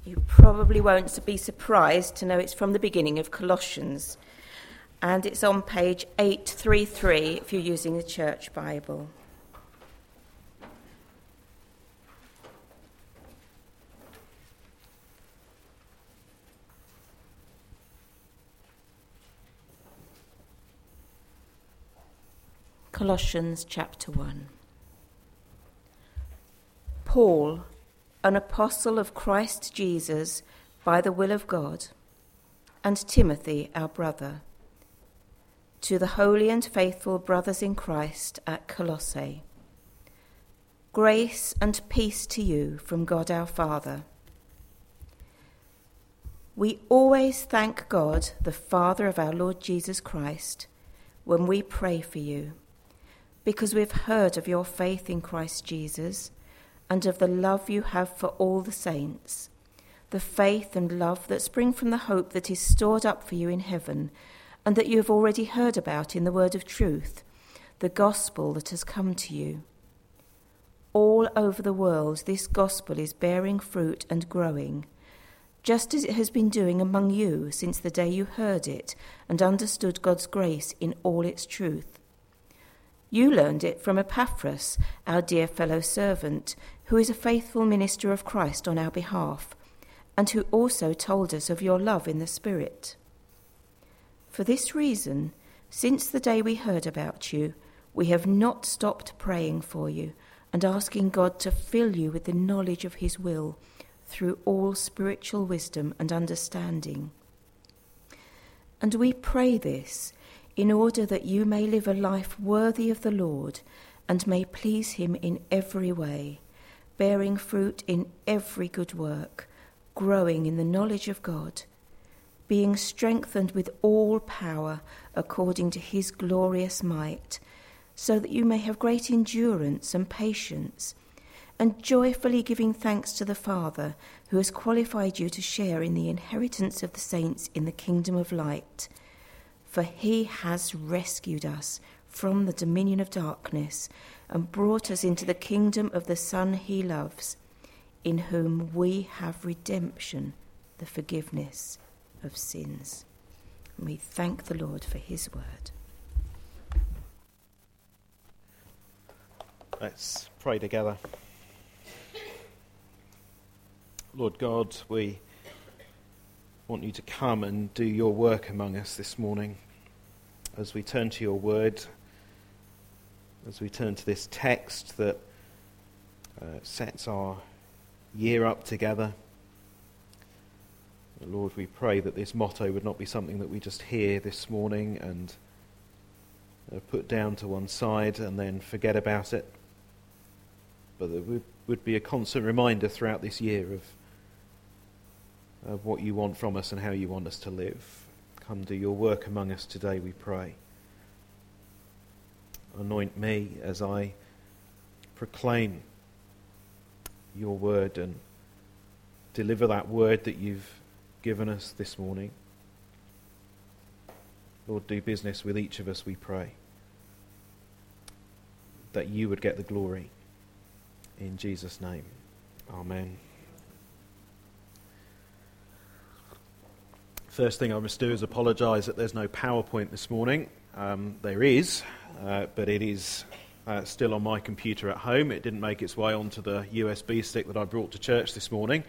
You probably won't be surprised to know it's from the beginning of Colossians, and it's on page 833 if you're using the Church Bible. Colossians chapter 1. Paul, an apostle of Christ Jesus by the will of God, and Timothy, our brother, to the holy and faithful brothers in Christ at Colossae. Grace and peace to you from God our Father. We always thank God, the Father of our Lord Jesus Christ, when we pray for you, because we've heard of your faith in Christ Jesus and of the love you have for all the saints, the faith and love that spring from the hope that is stored up for you in heaven and that you have already heard about in the word of truth, the gospel that has come to you. All over the world this gospel is bearing fruit and growing, just as it has been doing among you since the day you heard it and understood God's grace in all its truth. You learned it from Epaphras, our dear fellow servant, who is a faithful minister of Christ on our behalf, and who also told us of your love in the Spirit. For this reason, since the day we heard about you, we have not stopped praying for you and asking God to fill you with the knowledge of his will through all spiritual wisdom and understanding. And we pray this in order that you may live a life worthy of the Lord and may please him in every way, bearing fruit in every good work, growing in the knowledge of God, being strengthened with all power according to his glorious might, so that you may have great endurance and patience, and joyfully giving thanks to the Father, who has qualified you to share in the inheritance of the saints in the kingdom of light. For he has rescued us from the dominion of darkness and brought us into the kingdom of the Son he loves, in whom we have redemption, the forgiveness of sins. And we thank the Lord for his word. Let's pray together. Lord God, we want you to come and do your work among us this morning as we turn to your word, as we turn to this text that sets our year up together. Lord, we pray that this motto would not be something that we just hear this morning and put down to one side and then forget about it, but that it would be a constant reminder throughout this year of what you want from us and how you want us to live. Come do your work among us today, we pray. Anoint me as I proclaim your word and deliver that word that you've given us this morning. Lord, do business with each of us, we pray, that you would get the glory. In Jesus' name, amen. First thing I must do is apologise that there's no PowerPoint this morning. There is, but it is still on my computer at home. It didn't make its way onto the USB stick that I brought to church this morning.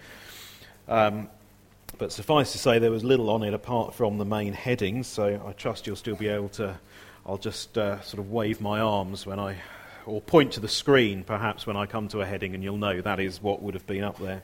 But suffice to say, there was little on it apart from the main headings, so I trust you'll still be able to. I'll just sort of wave my arms or point to the screen perhaps when I come to a heading, and you'll know that is what would have been up there.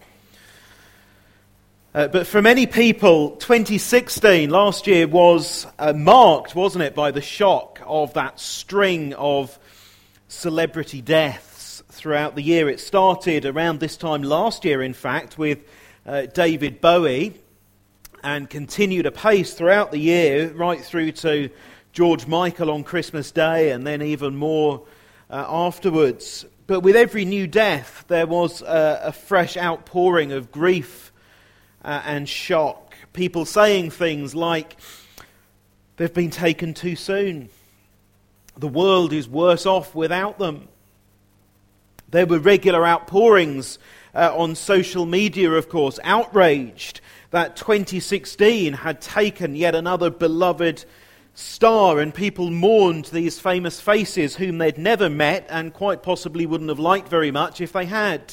But for many people, 2016, last year, was marked, wasn't it, by the shock of that string of celebrity deaths throughout the year. It started around this time last year, in fact, with David Bowie, and continued apace throughout the year, right through to George Michael on Christmas Day, and then even more afterwards. But with every new death, there was a fresh outpouring of grief and shock. People saying things like, they've been taken too soon. The world is worse off without them. There were regular outpourings on social media, of course, outraged that 2016 had taken yet another beloved star, and people mourned these famous faces whom they'd never met and quite possibly wouldn't have liked very much if they had.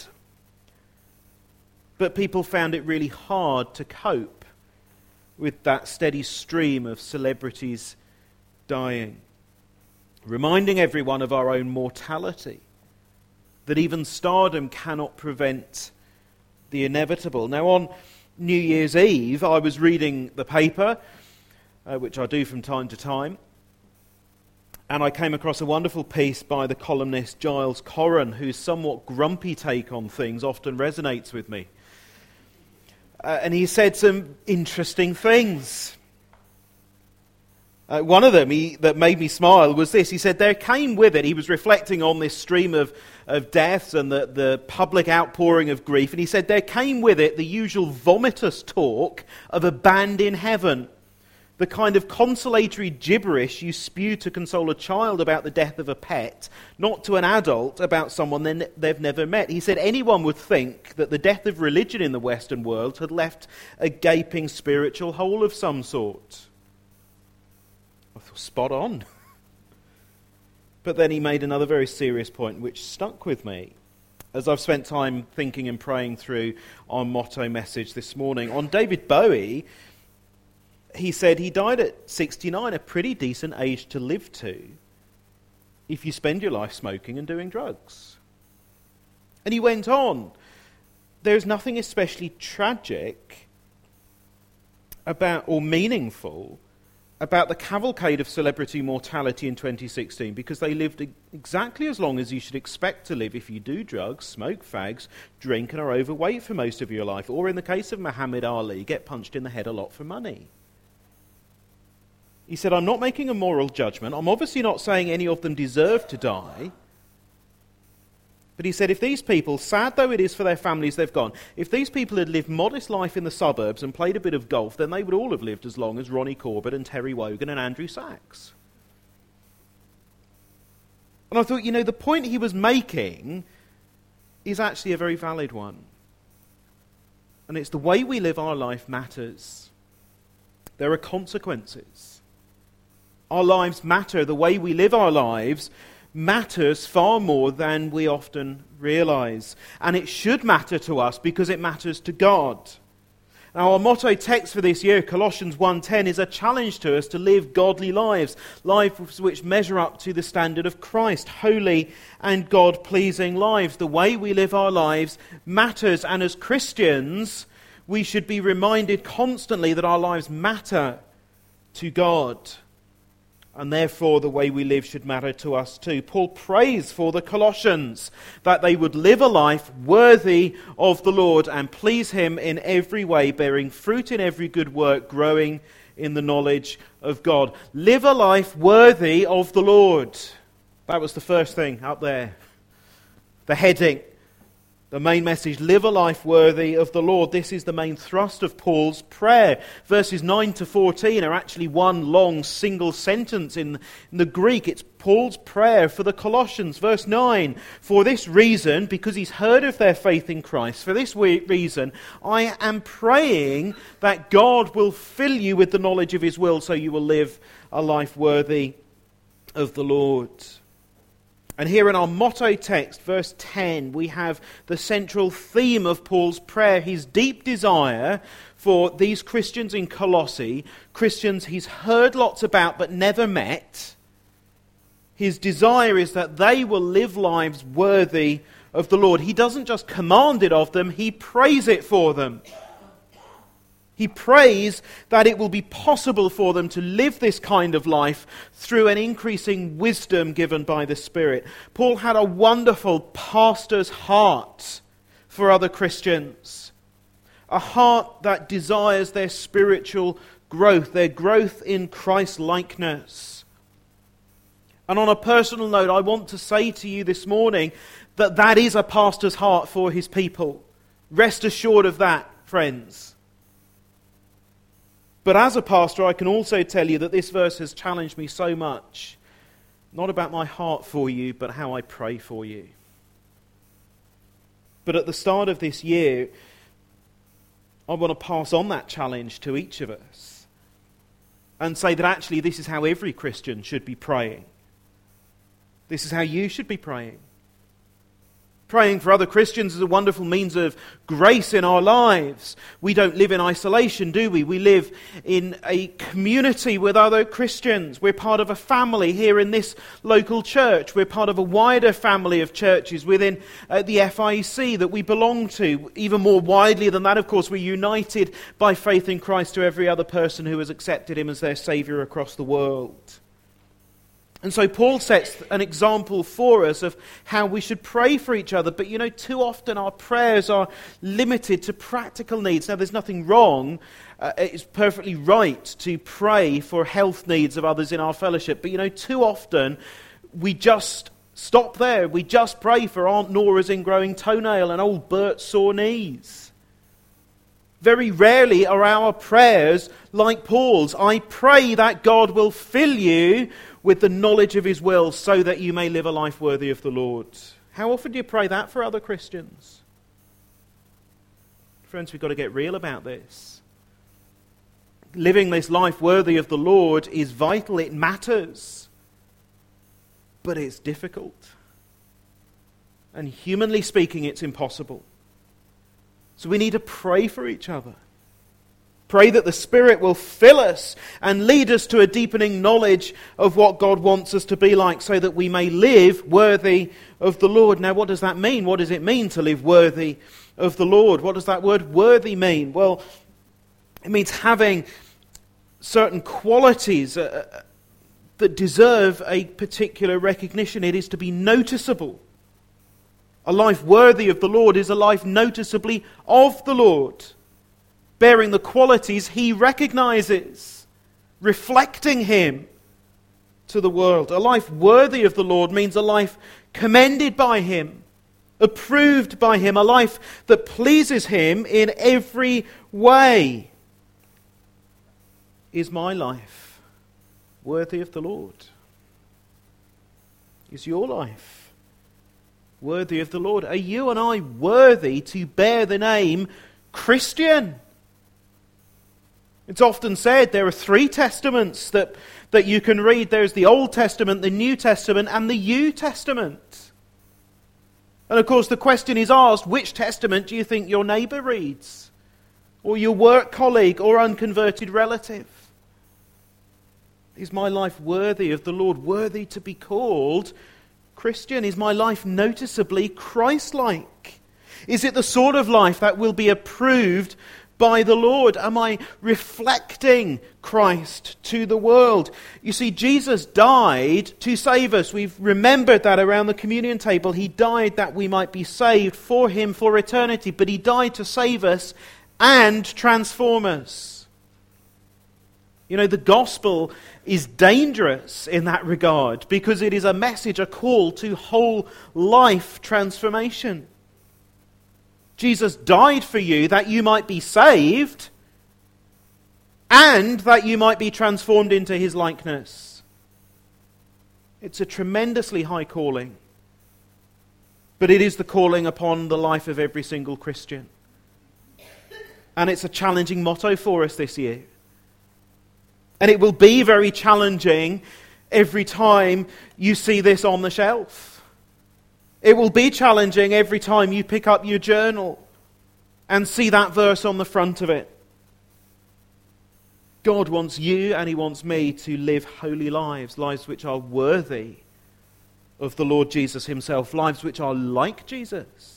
But people found it really hard to cope with that steady stream of celebrities dying, reminding everyone of our own mortality, that even stardom cannot prevent the inevitable. Now, on New Year's Eve, I was reading the paper, which I do from time to time, and I came across a wonderful piece by the columnist Giles Corran, whose somewhat grumpy take on things often resonates with me. And he said some interesting things. One of them that made me smile was this. He said there came with it, he was reflecting on this stream of deaths and the public outpouring of grief, and he said there came with it the usual vomitous talk of a band in heaven. The kind of consolatory gibberish you spew to console a child about the death of a pet, not to an adult about someone they've never met. He said anyone would think that the death of religion in the Western world had left a gaping spiritual hole of some sort. I thought, spot on. But then he made another very serious point which stuck with me as I've spent time thinking and praying through our motto message this morning. On David Bowie, he said he died at 69, a pretty decent age to live to if you spend your life smoking and doing drugs. And he went on, there's nothing especially tragic about or meaningful about the cavalcade of celebrity mortality in 2016, because they lived exactly as long as you should expect to live if you do drugs, smoke fags, drink and are overweight for most of your life, or in the case of Muhammad Ali, get punched in the head a lot for money. He said, I'm not making a moral judgment. I'm obviously not saying any of them deserve to die. But he said, if these people, sad though it is for their families they've gone, if these people had lived modest life in the suburbs and played a bit of golf, then they would all have lived as long as Ronnie Corbett and Terry Wogan and Andrew Sachs. And I thought, the point he was making is actually a very valid one. And it's the way we live our life matters. There are consequences. Our lives matter. The way we live our lives matters far more than we often realize. And it should matter to us because it matters to God. Now, our motto text for this year, Colossians 1:10, is a challenge to us to live godly lives which measure up to the standard of Christ, holy and God-pleasing lives. The way we live our lives matters, and as Christians, we should be reminded constantly that our lives matter to God. And therefore the way we live should matter to us too. Paul prays for the Colossians that they would live a life worthy of the Lord and please Him in every way, bearing fruit in every good work, growing in the knowledge of God. Live a life worthy of the Lord. That was the first thing up there. The heading. The main message, live a life worthy of the Lord. This is the main thrust of Paul's prayer. Verses 9 to 14 are actually one long single sentence in the Greek. It's Paul's prayer for the Colossians. Verse 9, for this reason, because he's heard of their faith in Christ, for this reason, I am praying that God will fill you with the knowledge of His will so you will live a life worthy of the Lord. And here in our motto text, verse 10, we have the central theme of Paul's prayer, his deep desire for these Christians in Colossae, Christians he's heard lots about but never met. His desire is that they will live lives worthy of the Lord. He doesn't just command it of them, he prays it for them. He prays that it will be possible for them to live this kind of life through an increasing wisdom given by the Spirit. Paul had a wonderful pastor's heart for other Christians. A heart that desires their spiritual growth, their growth in Christ-likeness. And on a personal note, I want to say to you this morning that that is a pastor's heart for his people. Rest assured of that, friends. But as a pastor, I can also tell you that this verse has challenged me so much. Not about my heart for you, but how I pray for you. But at the start of this year, I want to pass on that challenge to each of us and say that actually this is how every Christian should be praying. This is how you should be praying. Praying for other Christians is a wonderful means of grace in our lives. We don't live in isolation, do we? We live in a community with other Christians. We're part of a family here in this local church. We're part of a wider family of churches within the FIC that we belong to. Even more widely than that, of course, we're united by faith in Christ to every other person who has accepted him as their Saviour across the world. And so Paul sets an example for us of how we should pray for each other. But too often our prayers are limited to practical needs. Now, there's nothing wrong. It's perfectly right to pray for health needs of others in our fellowship. But too often we just stop there. We just pray for Aunt Nora's ingrowing toenail and old Bert's sore knees. Very rarely are our prayers like Paul's. I pray that God will fill you with the knowledge of his will so that you may live a life worthy of the Lord. How often do you pray that for other Christians? Friends, we've got to get real about this. Living this life worthy of the Lord is vital. It matters. But it's difficult. And humanly speaking, it's impossible. So we need to pray for each other. Pray that the Spirit will fill us and lead us to a deepening knowledge of what God wants us to be like so that we may live worthy of the Lord. Now, what does that mean? What does it mean to live worthy of the Lord? What does that word worthy mean? Well, it means having certain qualities that deserve a particular recognition. It is to be noticeable. A life worthy of the Lord is a life noticeably of the Lord, bearing the qualities he recognizes, reflecting him to the world. A life worthy of the Lord means a life commended by him, approved by him, a life that pleases him in every way. Is my life worthy of the Lord? Is your life worthy of the Lord? Are you and I worthy to bear the name Christian? It's often said there are 3 testaments that you can read. There's the Old Testament, the New Testament, and the New Testament. And of course the question is asked, which testament do you think your neighbour reads? Or your work colleague or unconverted relative? Is my life worthy of the Lord? Worthy to be called Christian? Is my life noticeably Christ-like? Is it the sort of life that will be approved by the Lord? Am I reflecting Christ to the world? You see, Jesus died to save us. We've remembered that around the communion table. He died that we might be saved for him for eternity. But he died to save us and transform us. The gospel is dangerous in that regard because it is a message, a call to whole life transformation. Jesus died for you that you might be saved and that you might be transformed into his likeness. It's a tremendously high calling, but it is the calling upon the life of every single Christian. And it's a challenging motto for us this year. And it will be very challenging every time you see this on the shelf. It will be challenging every time you pick up your journal and see that verse on the front of it. God wants you and he wants me to live holy lives, lives which are worthy of the Lord Jesus himself, lives which are like Jesus.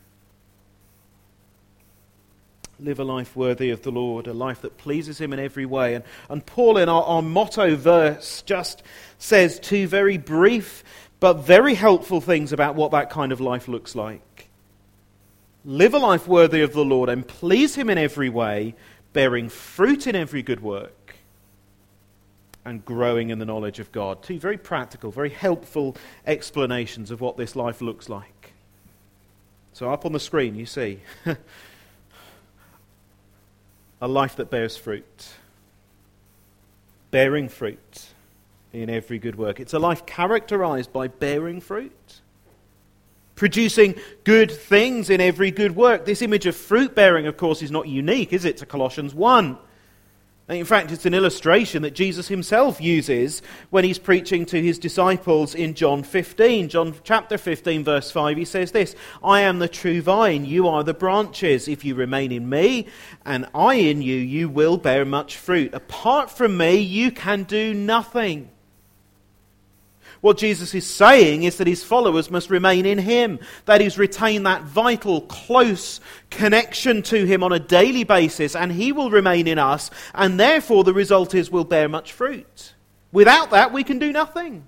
Live a life worthy of the Lord, a life that pleases him in every way. And Paul in our motto verse just says 2 very brief but very helpful things about what that kind of life looks like. Live a life worthy of the Lord and please him in every way, bearing fruit in every good work and growing in the knowledge of God. 2 very practical, very helpful explanations of what this life looks like. So up on the screen you see a life that bears fruit. Bearing fruit in every good work. It's a life characterized by bearing fruit. producing good things in every good work. This image of fruit bearing, of course, is not unique, is it, to Colossians 1? In fact, it's an illustration that Jesus himself uses when he's preaching to his disciples in John 15. John chapter 15, verse 5, he says this, I am the true vine, you are the branches. If you remain in me and I in you, you will bear much fruit. Apart from me, you can do nothing. What Jesus is saying is that his followers must remain in him. That is, retain that vital, close connection to him on a daily basis, and he will remain in us, and therefore the result is we'll bear much fruit. Without that, we can do nothing.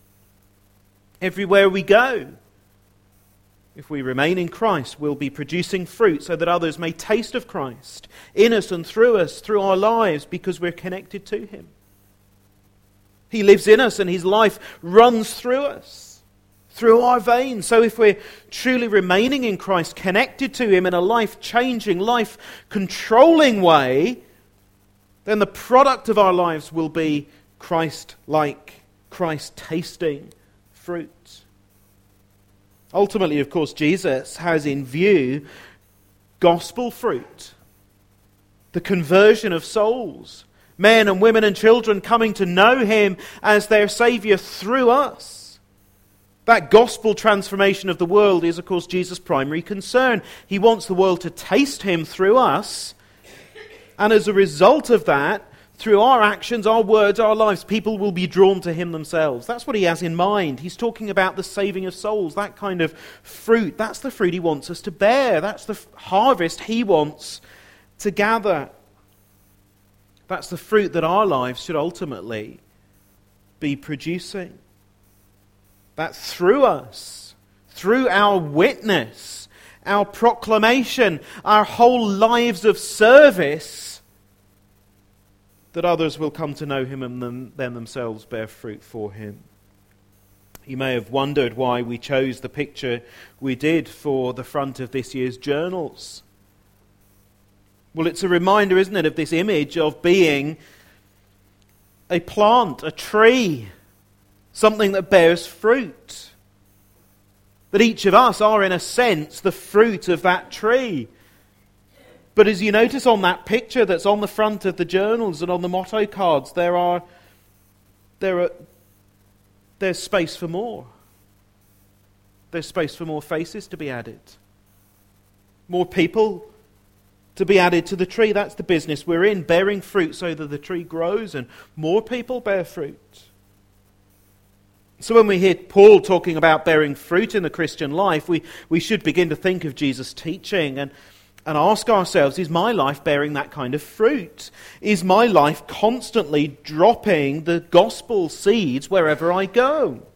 Everywhere we go, if we remain in Christ, we'll be producing fruit so that others may taste of Christ in us and through us, through our lives, because we're connected to him. He lives in us and his life runs through us, through our veins. So if we're truly remaining in Christ, connected to him in a life-changing, life-controlling way, then the product of our lives will be Christ-like, Christ-tasting fruit. Ultimately, of course, Jesus has in view gospel fruit, the conversion of souls, men and women and children coming to know him as their Saviour through us. That gospel transformation of the world is, of course, Jesus' primary concern. He wants the world to taste him through us. And as a result of that, through our actions, our words, our lives, people will be drawn to him themselves. That's what he has in mind. He's talking about the saving of souls, that kind of fruit. That's the fruit he wants us to bear. That's the harvest he wants to gather. That's the fruit that our lives should ultimately be producing. That through us, through our witness, our proclamation, our whole lives of service, that others will come to know him and then themselves bear fruit for him. You may have wondered why we chose the picture we did for the front of this year's journals. Well, it's a reminder, isn't it, of this image of being a plant, a tree, something that bears fruit. That each of us are, in a sense, the fruit of that tree. But as you notice on that picture that's on the front of the journals and on the motto cards, there's space for more. There's space for more faces to be added. More people to be added to the tree. That's the business we're in, bearing fruit so that the tree grows and more people bear fruit. So when we hear Paul talking about bearing fruit in the Christian life, we should begin to think of Jesus' teaching and ask ourselves, is my life bearing that kind of fruit? Is my life constantly dropping the gospel seeds wherever I go?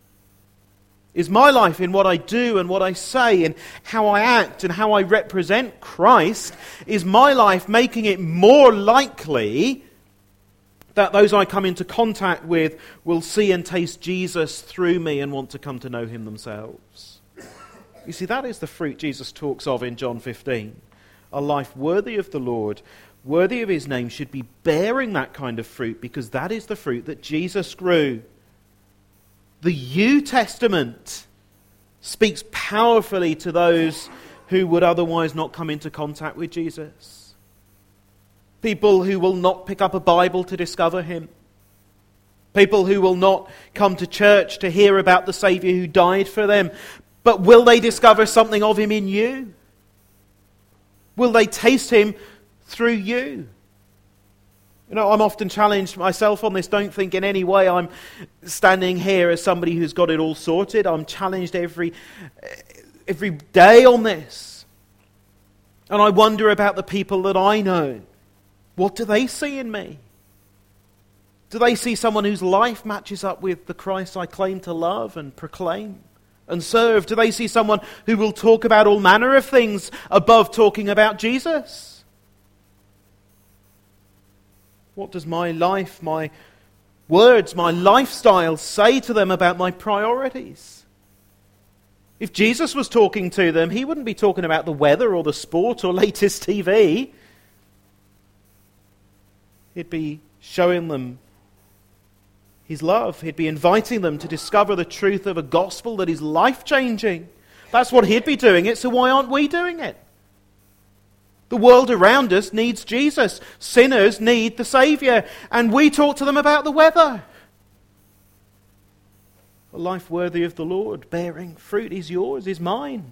Is my life, in what I do and what I say and how I act and how I represent Christ, is my life making it more likely that those I come into contact with will see and taste Jesus through me and want to come to know him themselves? You see, that is the fruit Jesus talks of in John 15. A life worthy of the Lord, worthy of his name, should be bearing that kind of fruit, because that is the fruit that Jesus grew. The New Testament speaks powerfully to those who would otherwise not come into contact with Jesus. People who will not pick up a Bible to discover him. People who will not come to church to hear about the Saviour who died for them. But will they discover something of him in you? Will they taste him through you? You know, I'm often challenged myself on this. Don't think in any way I'm standing here as somebody who's got it all sorted. I'm challenged every day on this. And I wonder about the people that I know. What do they see in me? Do they see someone whose life matches up with the Christ I claim to love and proclaim and serve? Do they see someone who will talk about all manner of things above talking about Jesus? What does my life, my words, my lifestyle say to them about my priorities? If Jesus was talking to them, he wouldn't be talking about the weather or the sport or latest TV. He'd be showing them his love. He'd be inviting them to discover the truth of a gospel that is life-changing, That's what he'd be doing it, so why aren't we doing it? The world around us needs Jesus. Sinners need the Saviour. And we talk to them about the weather. A life worthy of the Lord, bearing fruit, is yours, is mine.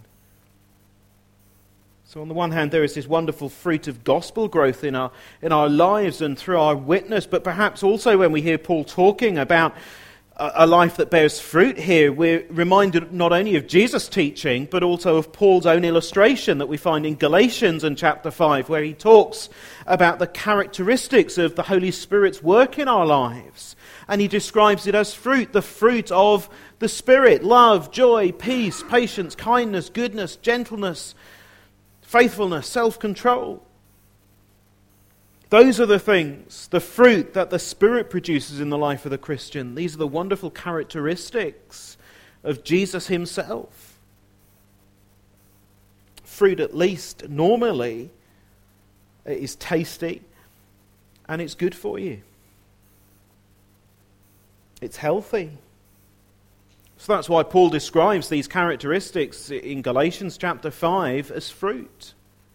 So on the one hand, there is this wonderful fruit of gospel growth in our lives and through our witness, but perhaps also when we hear Paul talking about a life that bears fruit here, we're reminded not only of Jesus' teaching, but also of Paul's own illustration that we find in Galatians and chapter 5, where he talks about the characteristics of the Holy Spirit's work in our lives. And he describes it as fruit, the fruit of the Spirit: love, joy, peace, patience, kindness, goodness, gentleness, faithfulness, self-control. Those are the things, the fruit that the Spirit produces in the life of the Christian. These are the wonderful characteristics of Jesus himself. Fruit, at least normally, is tasty and it's good for you. It's healthy. So that's why Paul describes these characteristics in Galatians chapter 5 as fruit.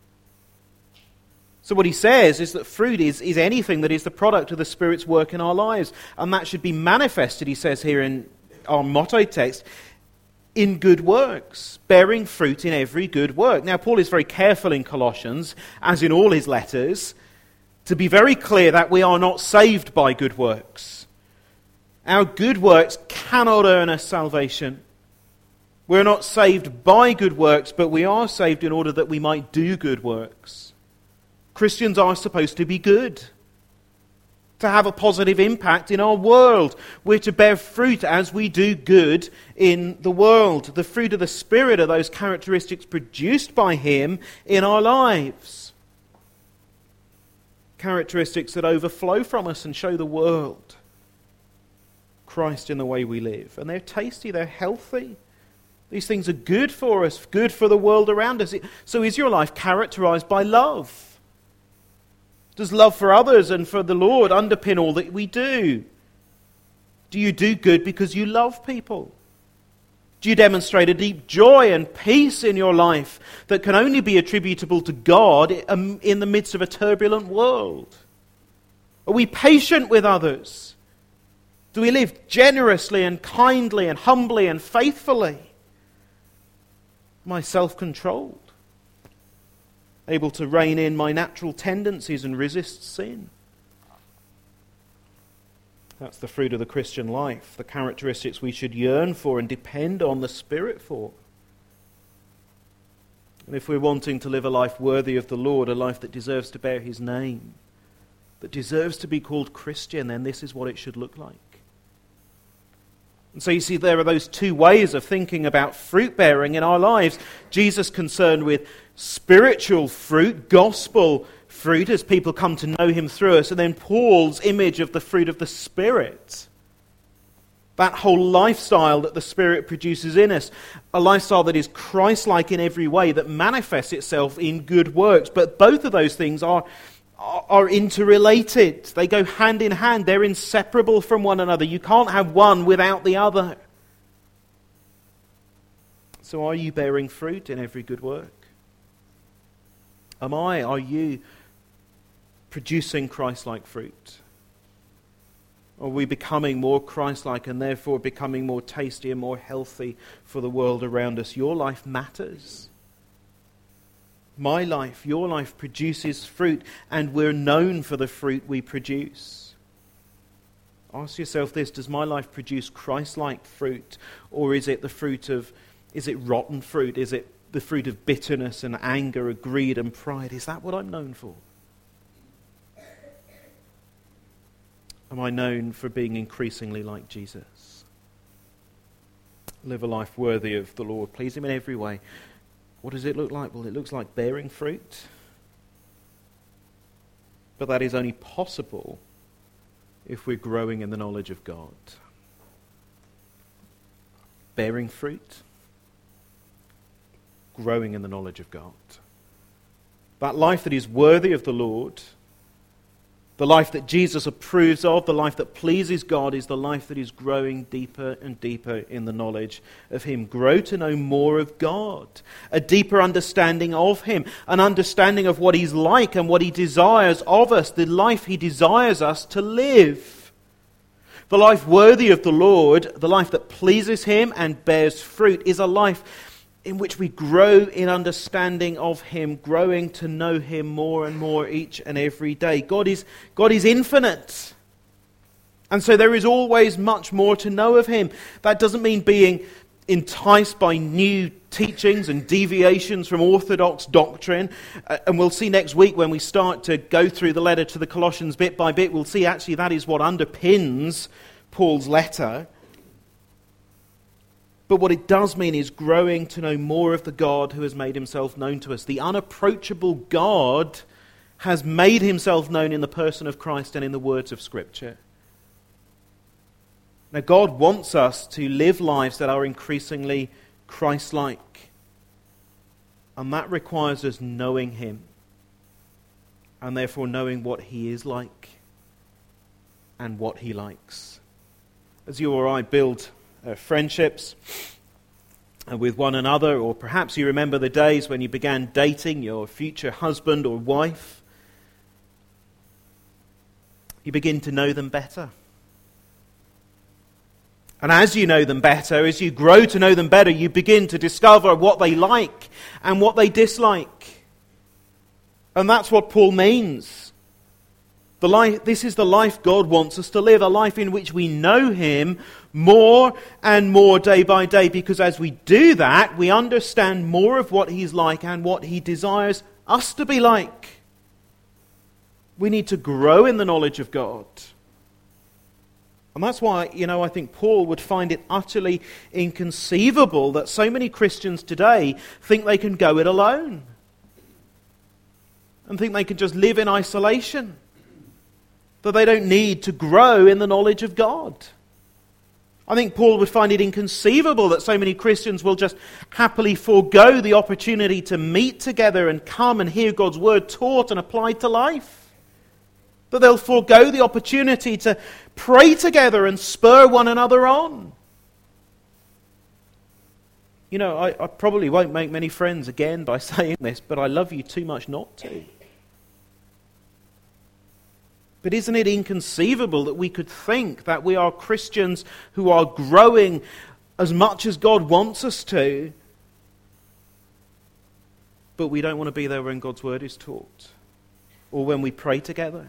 So what he says is that fruit is anything that is the product of the Spirit's work in our lives. And that should be manifested, he says here in our motto text, in good works, bearing fruit in every good work. Now, Paul is very careful in Colossians, as in all his letters, to be very clear that we are not saved by good works. Our good works cannot earn us salvation. We're not saved by good works, but we are saved in order that we might do good works. Christians are supposed to be good, to have a positive impact in our world. We're to bear fruit as we do good in the world. The fruit of the Spirit are those characteristics produced by him in our lives. Characteristics that overflow from us and show the world Christ in the way we live. And they're tasty, they're healthy. These things are good for us, good for the world around us. So is your life characterized by love? Does love for others and for the Lord underpin all that we do? Do you do good because you love people? Do you demonstrate a deep joy and peace in your life that can only be attributable to God in the midst of a turbulent world? Are we patient with others? Do we live generously and kindly and humbly and faithfully? Am I self-controlled? Able to rein in my natural tendencies and resist sin? That's the fruit of the Christian life, the characteristics we should yearn for and depend on the Spirit for. And if we're wanting to live a life worthy of the Lord, a life that deserves to bear his name, that deserves to be called Christian, then this is what it should look like. And so you see, there are those two ways of thinking about fruit bearing in our lives. Jesus concerned with spiritual fruit, gospel fruit, as people come to know him through us. And then Paul's image of the fruit of the Spirit. That whole lifestyle that the Spirit produces in us. A lifestyle that is Christ-like in every way, that manifests itself in good works. But both of those things are interrelated. They go hand in hand. They're inseparable from one another. You can't have one without the other. So are you bearing fruit in every good work? Are you producing Christ-like fruit? Are we becoming more Christ-like and therefore becoming more tasty and more healthy for the world around us? Your life matters. My life, your life produces fruit, and we're known for the fruit we produce. Ask yourself this: does my life produce Christ-like fruit, or is it rotten fruit? Is it the fruit of bitterness and anger, and greed and pride? Is that what I'm known for? Am I known for being increasingly like Jesus? Live a life worthy of the Lord. Please him in every way. What does it look like? Well, it looks like bearing fruit. But that is only possible if we're growing in the knowledge of God. Bearing fruit, growing in the knowledge of God. That life that is worthy of the Lord, The life that Jesus approves of, the life that pleases God, is the life that is growing deeper and deeper in the knowledge of Him. Grow to know more of God, a deeper understanding of Him, an understanding of what He's like and what He desires of us, the life He desires us to live. The life worthy of the Lord, the life that pleases Him and bears fruit, is a life in which we grow in understanding of Him, growing to know Him more and more each and every day. God is infinite. And so there is always much more to know of Him. That doesn't mean being enticed by new teachings and deviations from orthodox doctrine. And we'll see next week when we start to go through the letter to the Colossians bit by bit, we'll see actually that is what underpins Paul's letter. But what it does mean is growing to know more of the God who has made Himself known to us. The unapproachable God has made Himself known in the person of Christ and in the words of Scripture. Now, God wants us to live lives that are increasingly Christ-like. And that requires us knowing Him, and therefore knowing what He is like and what He likes. As you or I build friendships with one another, or perhaps you remember the days when you began dating your future husband or wife, you begin to know them better. And as you know them better, as you grow to know them better, you begin to discover what they like and what they dislike. And that's what Paul means. This is the life God wants us to live, a life in which we know Him more and more day by day, because as we do that, we understand more of what He's like and what He desires us to be like. We need to grow in the knowledge of God. And that's why, I think Paul would find it utterly inconceivable that so many Christians today think they can go it alone and think they can just live in isolation, that they don't need to grow in the knowledge of God. I think Paul would find it inconceivable that so many Christians will just happily forego the opportunity to meet together and come and hear God's word taught and applied to life. That they'll forego the opportunity to pray together and spur one another on. I probably won't make many friends again by saying this, but I love you too much not to. But isn't it inconceivable that we could think that we are Christians who are growing as much as God wants us to, but we don't want to be there when God's word is taught or when we pray together?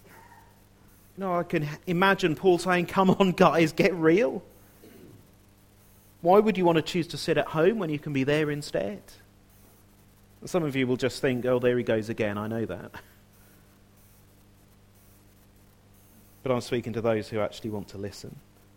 I can imagine Paul saying, come on guys, get real. Why would you want to choose to sit at home when you can be there instead? Some of you will just think, oh, there he goes again, I know that. But I'm speaking to those who actually want to listen.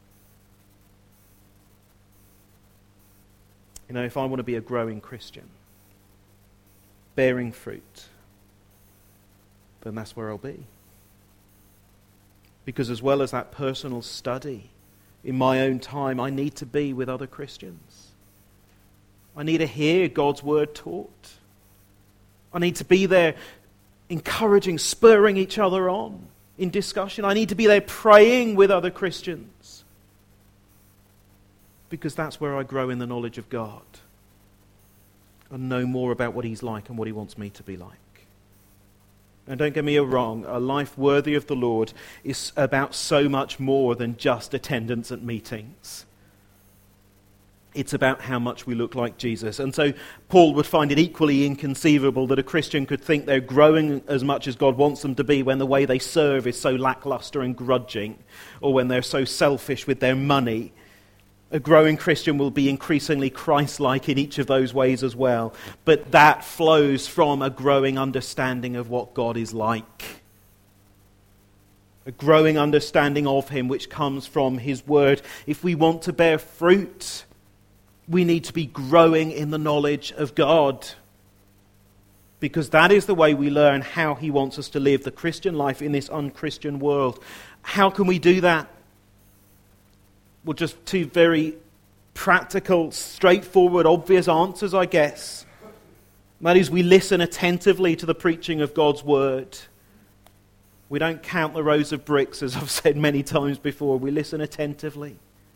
If I want to be a growing Christian, bearing fruit, then that's where I'll be. Because as well as that personal study in my own time, I need to be with other Christians. I need to hear God's word taught. I need to be there encouraging, spurring each other on in discussion. I need to be there praying with other Christians. Because that's where I grow in the knowledge of God and know more about what He's like and what He wants me to be like. And don't get me wrong, a life worthy of the Lord is about so much more than just attendance at meetings. It's about how much we look like Jesus. And so Paul would find it equally inconceivable that a Christian could think they're growing as much as God wants them to be when the way they serve is so lackluster and grudging, or when they're so selfish with their money. A growing Christian will be increasingly Christ-like in each of those ways as well. But that flows from a growing understanding of what God is like. A growing understanding of Him which comes from His Word. If we want to bear fruit, we need to be growing in the knowledge of God. Because that is the way we learn how He wants us to live the Christian life in this unchristian world. How can we do that? Well, just two very practical, straightforward, obvious answers, I guess. That is, we listen attentively to the preaching of God's word. We don't count the rows of bricks, as I've said many times before. We listen attentively.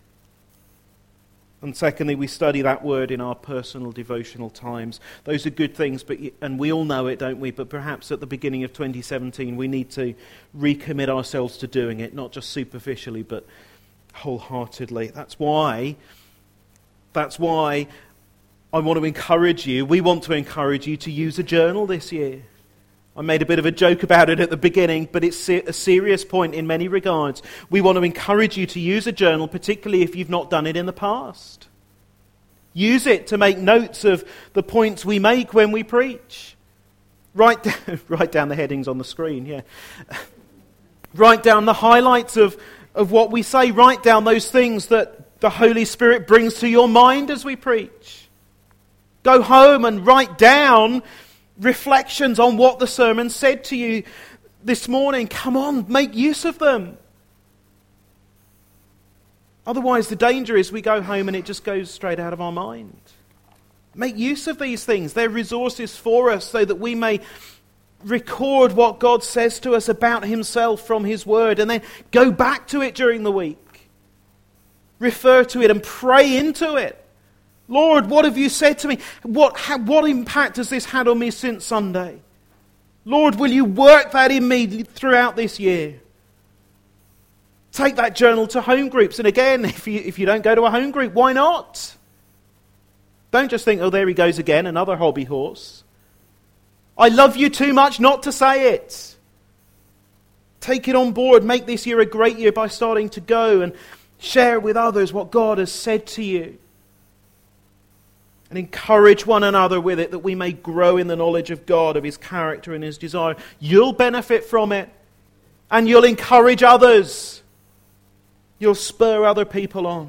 And secondly, we study that word in our personal devotional times. Those are good things, and we all know it, don't we? But perhaps at the beginning of 2017, we need to recommit ourselves to doing it, not just superficially, but wholeheartedly. That's why I want to encourage you, we want to encourage you to use a journal this year. I made a bit of a joke about it at the beginning, but it's a serious point in many regards. We want to encourage you to use a journal, particularly if you've not done it in the past. Use it to make notes of the points we make when we preach. Write down the headings on the screen, yeah. Write down the highlights of what we say. Write down those things that the Holy Spirit brings to your mind as we preach. Go home and write down reflections on what the sermon said to you this morning. Come on, make use of them. Otherwise, the danger is we go home and it just goes straight out of our mind. Make use of these things. They're resources for us so that we may record what God says to us about himself from his word and then go back to it during the week. Refer to it and pray into it. Lord, what have you said to me? What impact has this had on me since Sunday? Lord, will you work that in me throughout this year? Take that journal to home groups. And again, if you don't go to a home group, why not? Don't just think, oh, there he goes again, another hobby horse. I love you too much not to say it. Take it on board. Make this year a great year by starting to go and share with others what God has said to you. And encourage one another with it that we may grow in the knowledge of God, of his character and his desire. You'll benefit from it. And you'll encourage others. You'll spur other people on.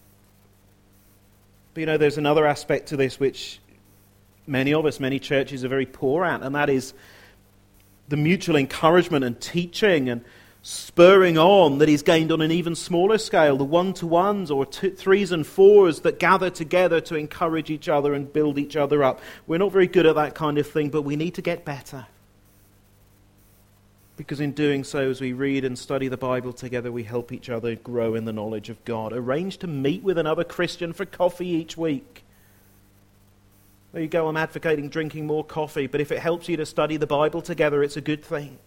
But there's another aspect to this which many churches are very poor at. And that is the mutual encouragement and teaching and spurring on that is gained on an even smaller scale, the one-to-ones or threes and fours that gather together to encourage each other and build each other up. We're not very good at that kind of thing, but we need to get better. Because in doing so, as we read and study the Bible together, we help each other grow in the knowledge of God. Arrange to meet with another Christian for coffee each week. There you go, I'm advocating drinking more coffee, but if it helps you to study the Bible together, it's a good thing.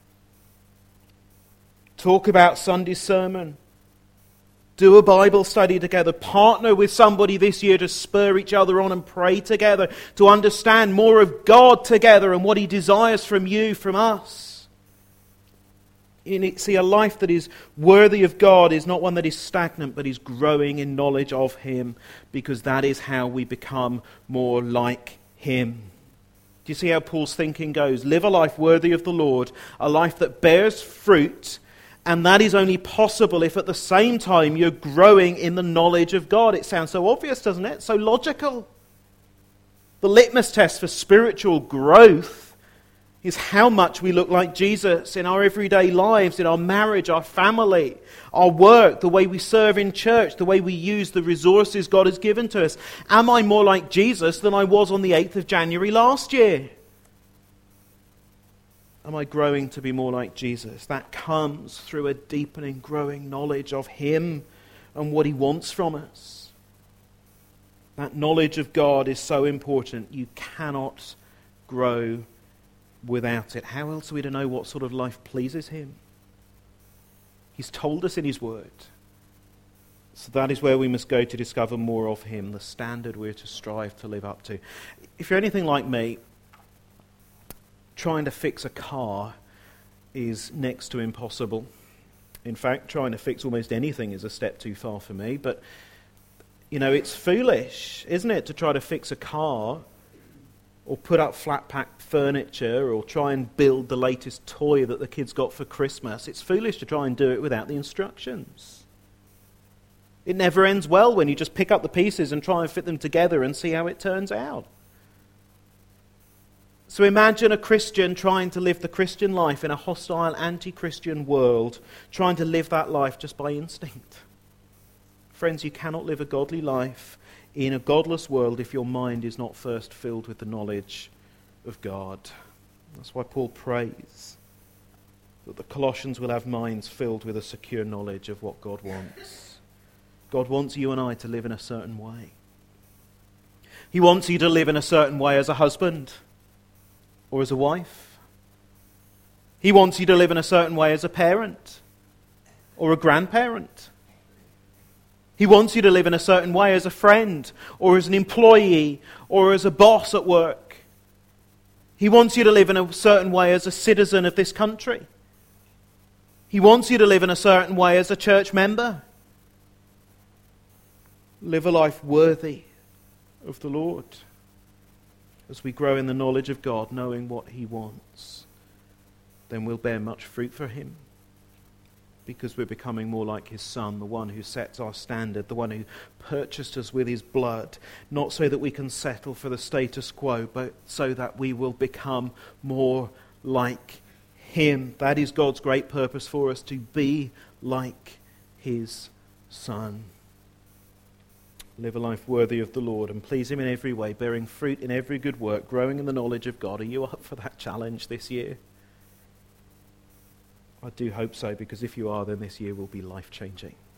Talk about Sunday's sermon. Do a Bible study together. Partner with somebody this year to spur each other on and pray together, to understand more of God together and what he desires from you, from us. See, a life that is worthy of God is not one that is stagnant, but is growing in knowledge of him, because that is how we become more like him. Do you see how Paul's thinking goes? Live a life worthy of the Lord, a life that bears fruit. And that is only possible if at the same time you're growing in the knowledge of God. It sounds so obvious, doesn't it? So logical. The litmus test for spiritual growth is how much we look like Jesus in our everyday lives, in our marriage, our family, our work, the way we serve in church, the way we use the resources God has given to us. Am I more like Jesus than I was on the 8th of January last year? Am I growing to be more like Jesus? That comes through a deepening, growing knowledge of him and what he wants from us. That knowledge of God is so important. You cannot grow without it. How else are we to know what sort of life pleases him? He's told us in his word. So that is where we must go to discover more of him, the standard we're to strive to live up to. If you're anything like me, trying to fix a car is next to impossible. In fact, trying to fix almost anything is a step too far for me. But, it's foolish, isn't it, to try to fix a car or put up flat-pack furniture or try and build the latest toy that the kids got for Christmas. It's foolish to try and do it without the instructions. It never ends well when you just pick up the pieces and try and fit them together and see how it turns out. So imagine a Christian trying to live the Christian life in a hostile, anti-Christian world, trying to live that life just by instinct. Friends, you cannot live a godly life in a godless world if your mind is not first filled with the knowledge of God. That's why Paul prays. that the Colossians will have minds filled with a secure knowledge of what God wants. God wants you and I to live in a certain way. He wants you to live in a certain way as a husband or as a wife. He wants you to live in a certain way as a parent or a grandparent. He wants you to live in a certain way as a friend or as an employee or as a boss at work. He wants you to live in a certain way as a citizen of this country. He wants you to live in a certain way as a church member. Live a life worthy of the Lord as we grow in the knowledge of God, knowing what He wants. Then we'll bear much fruit for Him because we're becoming more like His Son, the one who sets our standard, the one who purchased us with His blood, not so that we can settle for the status quo, but so that we will become more like Him. That is God's great purpose for us, to be like His Son. Live a life worthy of the Lord and please Him in every way, bearing fruit in every good work, growing in the knowledge of God. Are you up for that challenge this year? I do hope so, because if you are, then this year will be life-changing.